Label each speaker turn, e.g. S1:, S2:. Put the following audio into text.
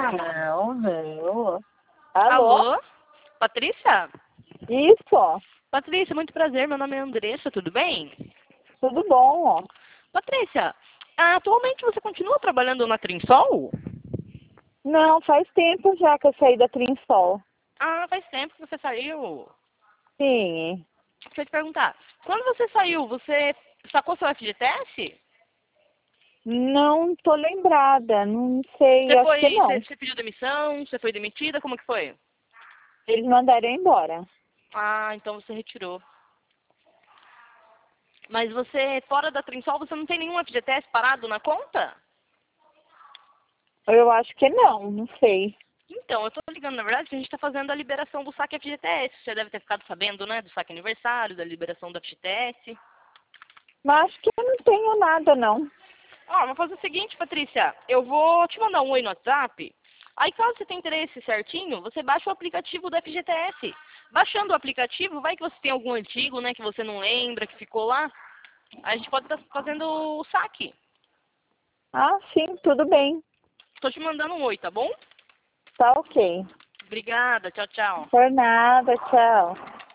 S1: Não, não. Alô?
S2: Alô? Patrícia?
S1: Isso,
S2: Patrícia, muito prazer. Meu nome é Andressa, tudo bem?
S1: tudo bom.
S2: Patrícia, atualmente você continua trabalhando na Trinsol?
S1: Não, faz tempo já que eu saí da Trinsol.
S2: Ah, faz tempo que você saiu.
S1: Sim.
S2: Deixa eu te perguntar. Quando você saiu, você sacou seu FGTS?
S1: Não tô lembrada, não sei,
S2: Você
S1: acho que
S2: foi,
S1: não.
S2: você pediu demissão? Você foi demitida? Como que foi?
S1: Eles mandaram embora.
S2: Ah, então você retirou. Mas você, fora da Trinsol, você não tem nenhum FGTS parado na conta?
S1: Eu acho que não, não sei.
S2: Então, eu tô ligando, na verdade, que a gente tá fazendo a liberação do saque FGTS. Você deve ter ficado sabendo, né? Do saque aniversário, da liberação do FGTS.
S1: Mas acho que eu não tenho nada, não.
S2: Ó, vamos fazer o seguinte, Patrícia. Eu vou te mandar um oi no WhatsApp. Aí, caso você tenha interesse certinho, você baixa o aplicativo do FGTS. Baixando o aplicativo, vai que você tem algum antigo, né? Que você não lembra, que ficou lá. Aí a gente pode estar fazendo o saque.
S1: Ah, sim, tudo bem.
S2: Tô te mandando um oi, tá bom?
S1: Tá ok.
S2: Obrigada, tchau, tchau.
S1: Por nada, tchau.